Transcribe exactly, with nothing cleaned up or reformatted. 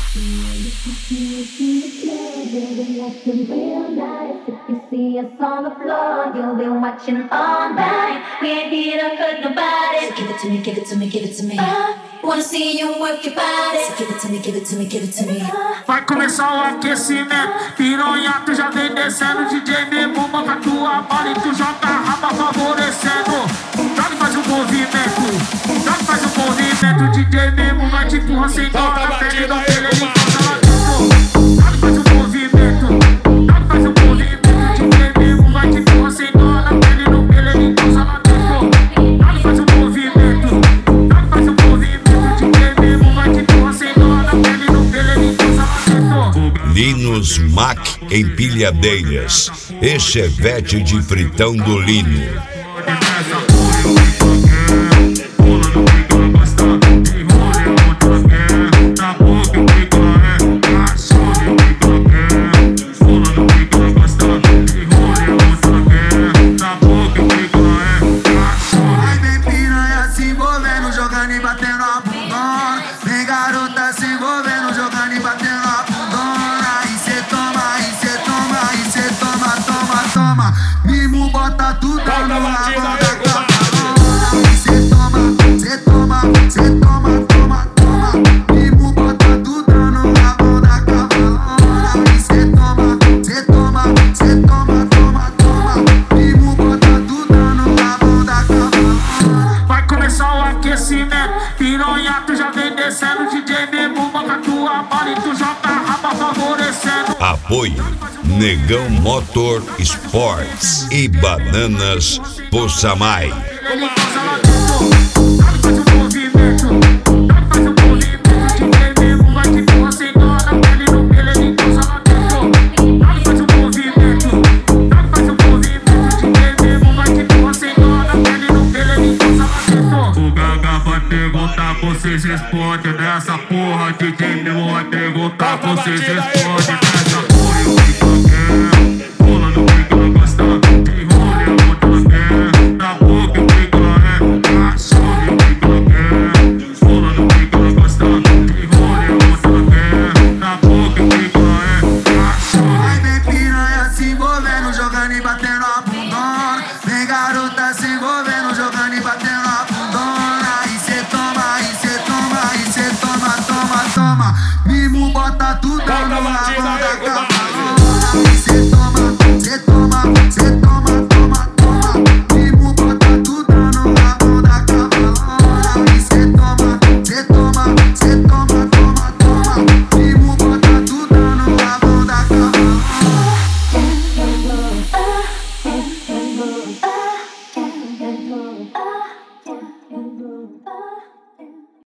Real nice. If you see us on the floor, you'll be watching all night. We ain't here to hurt nobody. So give it to me, give it to me, give it to me. Uh, wanna see you work your body. So give it to me, give it to me, give it to me. Vai começar o aquecimento, piranha, tu já vem descendo. D J Memo, banca tua bola e tu joga a raba favorecendo. Joga e faz um movimento, joga e faz um movimento. D J Memo vai te empurrar sem dó na pele do pele, ele encosta lá dentro. Joga e faz um movimento, joga e faz um movimento. D J Memo vai te empurrar sem dó na pele do pele, ele encosta lá dentro. Joga e faz um movimento, joga e faz um movimento. D J Memo vai te empurrar sem dó na pele do pele, ele encosta lá dentro. Linus Mac Empilhadeiras e Chevette de Fritão do Lino. Mimo bota tudo no rabo da cavalona. Cê toma, cê toma, cê toma, toma, toma. Mimo bota tudo no rabo da cavalona. Cê toma, cê toma, cê toma, toma, toma. Mimo bota tudo no rabo da cavalona. Vai começar o aquecimento, piranha, tu já vem descendo. D J Memo, banca tua bola e tu joga a raba favorecendo. Apoio Negão Motor Sports e Bananas Possamay. Ele passa lá dentro, joga e faz um movimento, joga e faz um movimento. D J Memo vai te empurrar sem dó na pele do pele, ele passa lá dentro. Joga e faz um movimento, joga e faz um movimento. D J Memo vai te empurrar sem dó na pele do pele, ele passa lá dentro. O Gaga vai perguntar, vocês respondem nessa porra. D J Memo vai perguntar, vocês respondem nessa porra. Jogando e batendo a bundona. Vem garota se envolvendo, jogando e batendo a bundona. E cê toma, e cê toma, e cê toma, toma, toma. Mimo bota tudo no rabo da cavalona. E cê toma, cê toma, cê toma, toma, toma. Mimo bota tudo no rabo da cavalona. E cê toma, cê toma, cê toma, toma, toma. Mimo bota tudo no rabo da cavalona. Oh